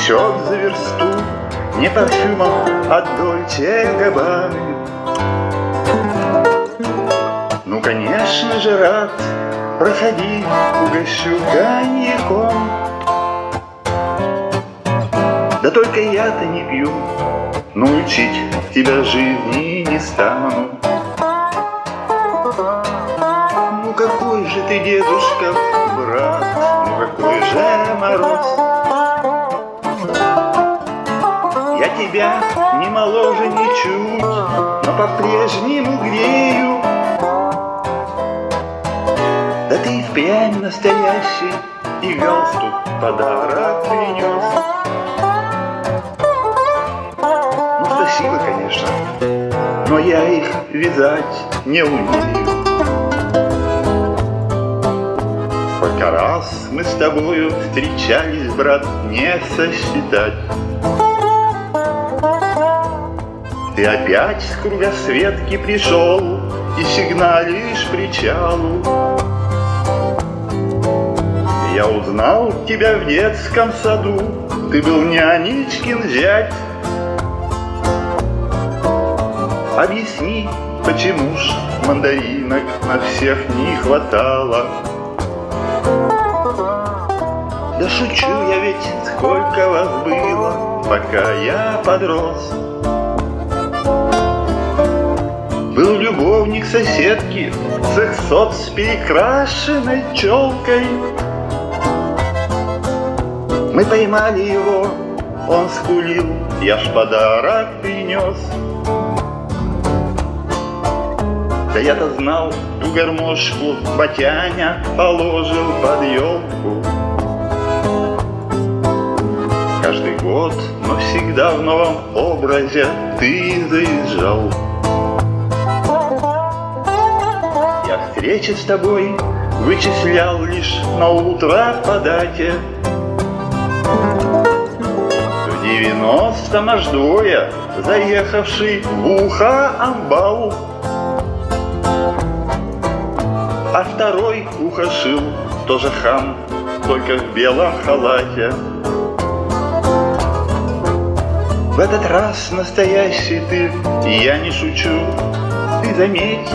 несет за версту не парфюмом от Дольче Габбаны. Ну, конечно же, рад, проходи, угощу коньяком. Да только я-то не пью, но учить тебя жизни не стану. Ну какой же ты, дедушка, брат, ну какой же мороз. Я тебя не моложе ничуть, но по-прежнему грею. Да ты и впрямь настоящий, и галстук подарок принес. Ну спасибо, конечно, но я их вязать не умею. Сколько раз мы с тобою встречались, брат, не сосчитать. Ты опять с кругосветки пришел и сигналишь причалу. Я узнал тебя в детском саду, ты был нянечкин зять. Объясни, почему ж мандаринок на всех не хватало? Да шучу я ведь, сколько вас было, пока я подрос. Был любовник соседки, сексот с перекрашенной челкой. Мы поймали его, он скулил, я ж подарок принес. Да я-то знал, ту гармошку батяня положил под елку. Каждый год, но всегда в новом образе ты заезжал. Я встречи с тобой вычислял лишь на утро по дате. В 90-м аж двое, заехавший в ухо амбал. А второй ухо шил, тоже хам, только в белом халате. В этот раз настоящий ты, и я не шучу, ты заметь.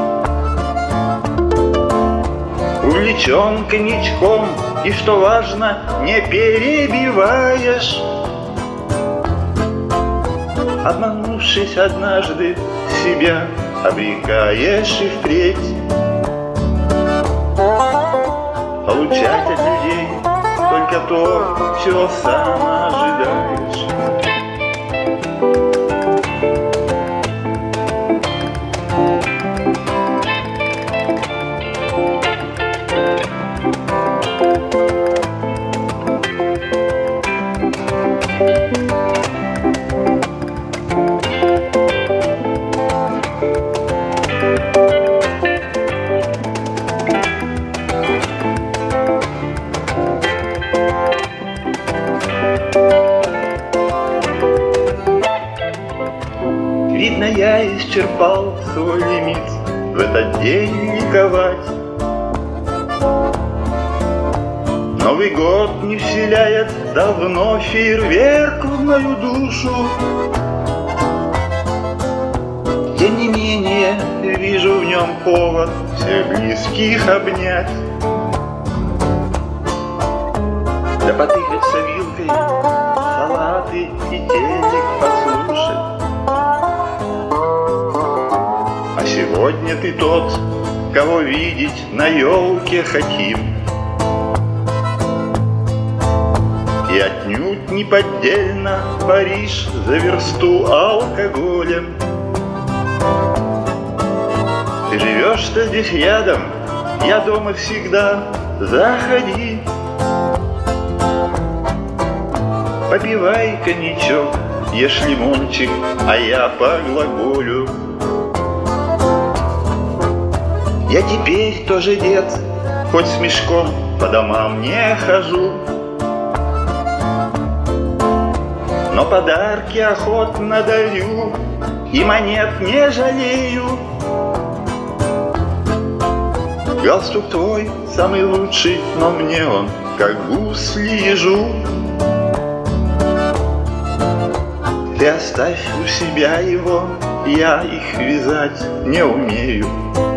Увлечен коньячком, и, что важно, не перебиваешь. Обманувшись однажды, себя обрекаешь и впредь получать от людей только то, чего сам ожидаешь. Видно, я исчерпал свой лимит в этот день ликовать. Новый год не вселяет давно фейерверк в мою душу. Тем не менее, вижу в нем повод всех близких обнять. Да потыкаться вилкой, салаты и телек послушать. А сегодня ты тот, кого видеть на елке хотим. И отнюдь не поддельно Париж за версту алкоголем. Ты живешь-то здесь рядом, я дома всегда, заходи. Попивай коньячок, ешь лимончик, а я поглаголю. Я теперь тоже дед, хоть с мешком по домам не хожу. Но подарки охотно дарю и монет не жалею. Галстук твой самый лучший, но мне он как гусли ежу. Ты оставь у себя его, я их вязать не умею.